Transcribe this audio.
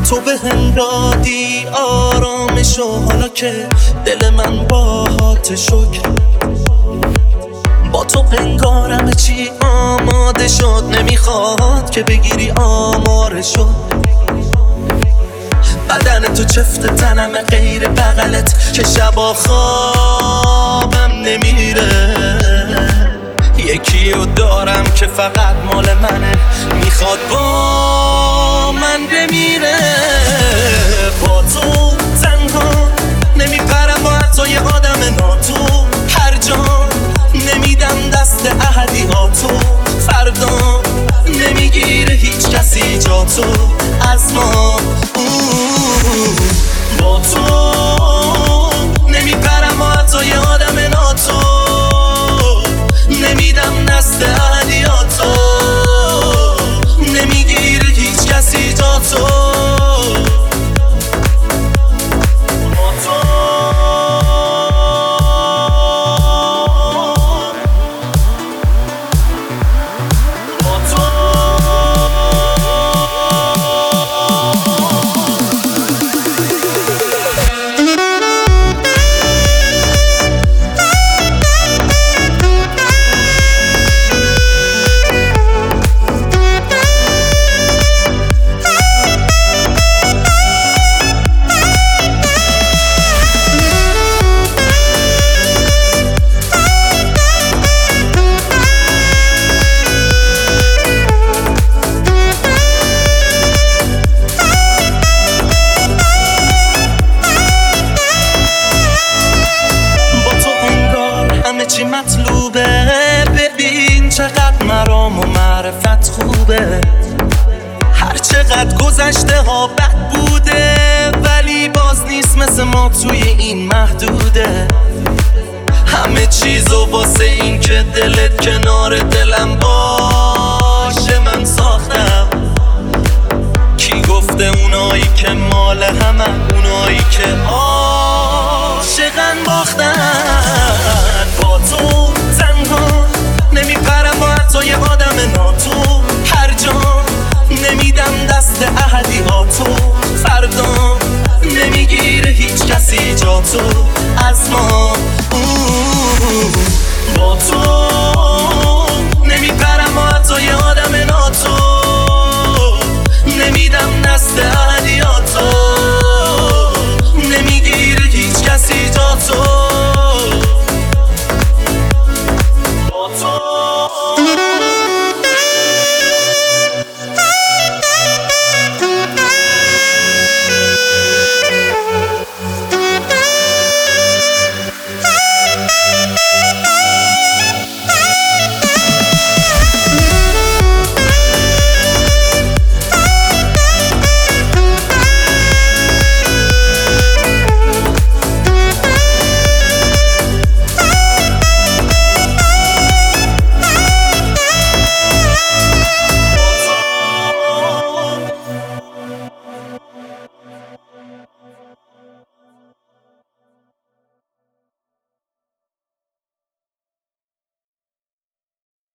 تو به هم دادی آرامشو، حالا که دل من باهات شکر. با تو پنگارم چی آماده شد، نمیخواد که بگیری آمارشو. بدن تو چفت تنم غیر بغلت که شبا خوابم نمیره. یکیو دارم که فقط مال منه، میخواد با من بمیره. با تو تنها نمیپرم و حتی یه آدم ناتو، هر جا نمیدم دست احدیاتو. فردا نمیگیره هیچ کسی جاتو از ما. با تو نمیپرم و حتی یه آدم ناتو، نمیدم دست احدیاتو. نمیگیره هیچ کسی جاتو. چی مطلوبه، ببین چقدر مرام و معرفت خوبه. هر چقدر گذشته ها بد بوده، ولی باز نیست مثل ما توی این محدوده. همه چیزو واسه این که دلت کنار دلم باشه من ساختم. کی گفته اونایی که مال همن، اونایی که عاشقن باختن. با تو تنها نمیپرم و حتی یه آدم ناتو، هر جا نمیدم دست احدیاتو. فردا نمیگیره هیچ کسی جاتو از ما. با تو